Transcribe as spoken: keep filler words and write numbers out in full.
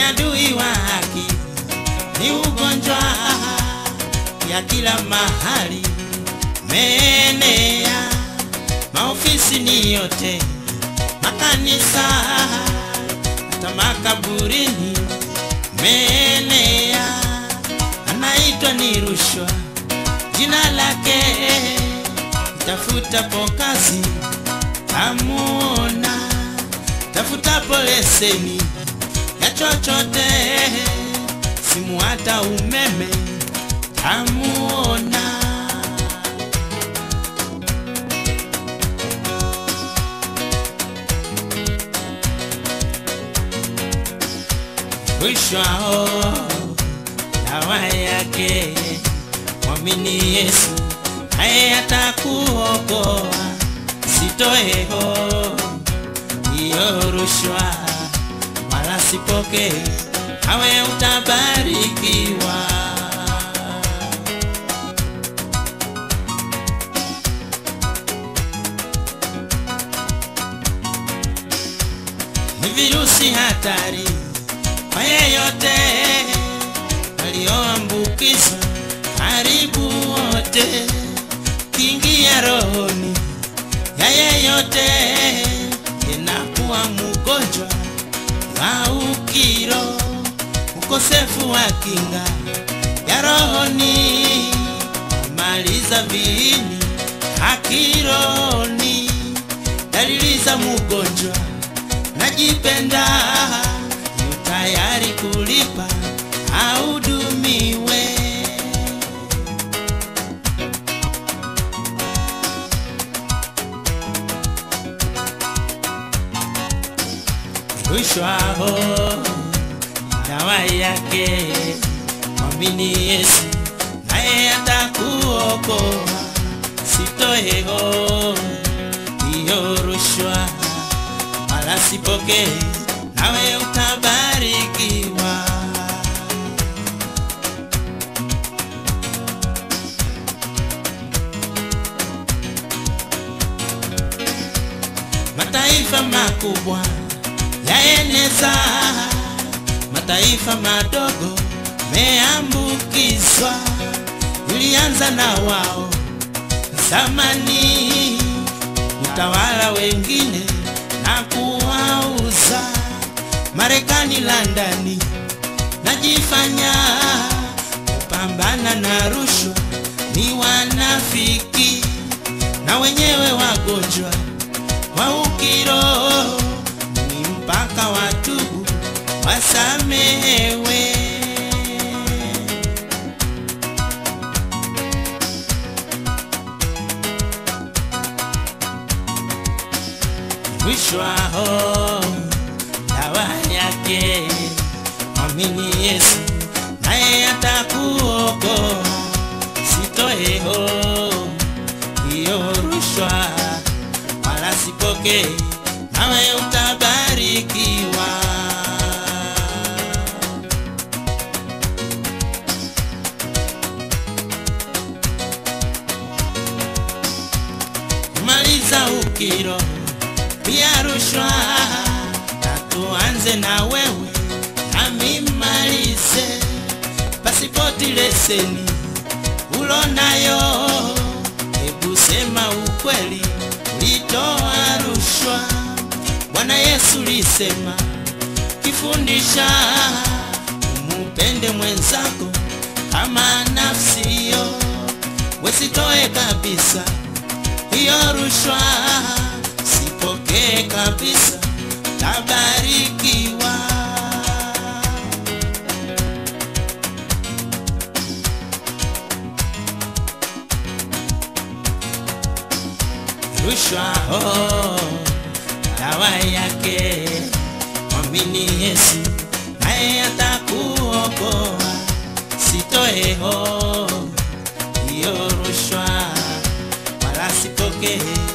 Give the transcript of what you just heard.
ni adui wa haki, ni ugonjwa ya kila mahali, menea maofisi ni yote, makanisa hata makaburini, menea anaitwa ni rushwa, jina lake tafuta po kazi tamuona, tafuta po leseni ya chochote, simu hata umeme tamuona. Rushwa oh, dawa yake, mwamini Yesu naye atakuokoa, sitoe ho hiyo rushwa wala sipoke, nawe utabarikiwa. Ni virusi hatari kwa yeyote walioambukizwa, haribu wote, kiingia rohoni ya yeyote inakuwa mgonjwa wa ukiro, ukosefu wa kinga ya rohoni, maliza viini hakironi, dalili za mgonjwa najipenda, tayari kulipa audumiwe. Rushwa ho dawa yake, mwamini Yesu naye atakuokoa, sitoe ho hiyo rushwa wala sipoke, nawe utabarikiwa. Mataifa makubwa yaeneza, mataifa madogo meambukizwa, ilianza na wao zamani, utawala wengine na kuwauza. Marekani, Londoni najifanya kupambana na rushwa, ni wanafiki na wenyewe wagonjwa wa ukiro, ni mpaka watubu wasamehewe. Rushwa ho dawa yake, mwamini Yesu naye atakuokoa, sitoe ho hiyo rushwa wala sipoke, nawe utabarikiwa. Maliza ukiro pia rushwa, tuanze na wewe nami malize. Pasipoti, leseni ulonayo, hebu sema ukweli, ulitoa rushwa. Bwana Yesu lisema kifundisha, umupende mwenzako kama nafsiyo, wesitoe kabisa hiyo rushwa, sipoke kabisa, tabarikiwa. Rushwa oh, dawa yake, mwamini Yesu naye atakuokoa, sitoe ho hiyo rushwa wala sipoke,